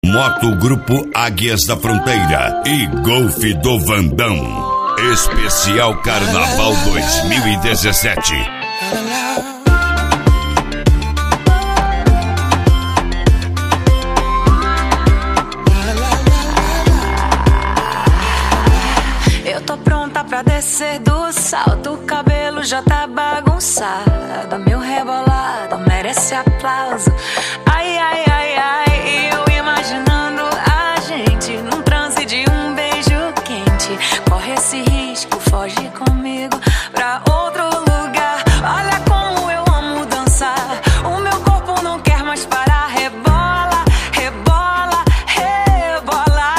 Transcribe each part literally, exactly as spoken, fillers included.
Moto Grupo Águias da Fronteira e Golf do Vandão. Especial Carnaval dois mil e dezessete. Eu tô pronta pra descer do salto, o cabelo já tá bagunçado, meu rebolado merece aplauso. Ai, ai, ai, ai, e eu imaginando a gente num transe de um beijo quente. Corre esse risco, foge comigo pra outro lugar. Olha como eu amo dançar, o meu corpo não quer mais parar. Rebola, rebola, rebola.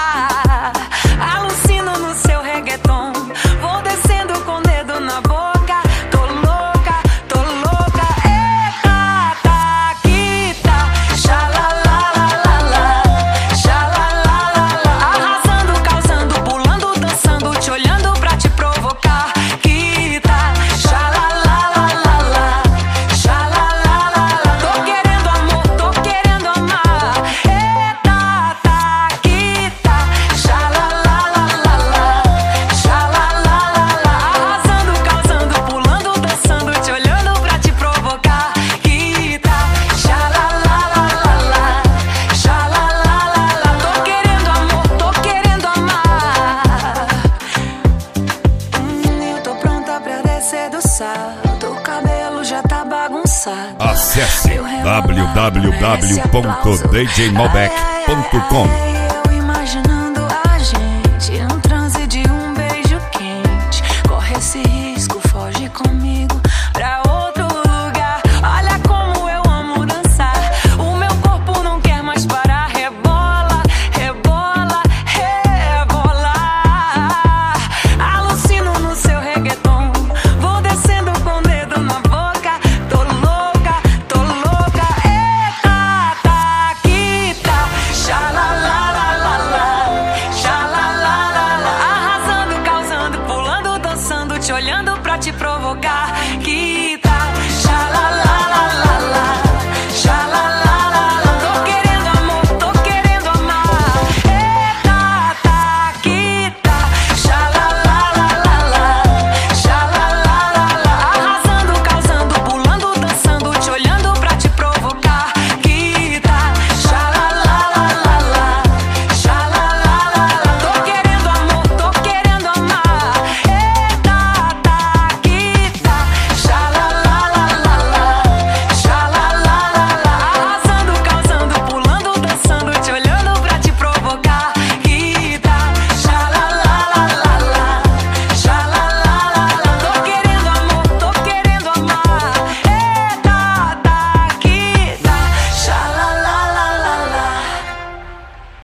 Alucino no seu reggaeton, vou descendo com o dedo na boca. Tô louca, tô louca. Eita, tá, quita, xalalalala, xalalalala. Arrasando, causando, pulando, dançando, te olhando pra te provocar. Quita, xalalalala, xalalalala. Tô querendo amor, tô querendo amar. Eita, tá, quita, xalalalala, xalalalala. Arrasando, causando, pulando, dançando, te olhando pra te provocar. Quita, xalalalala, xalalalala. Tô querendo amor, tô querendo amar. Hum, eu tô pronta pra descer do salto, o cabelo já tá bagunçado. Acesse w w w ponto d j malbec ponto com.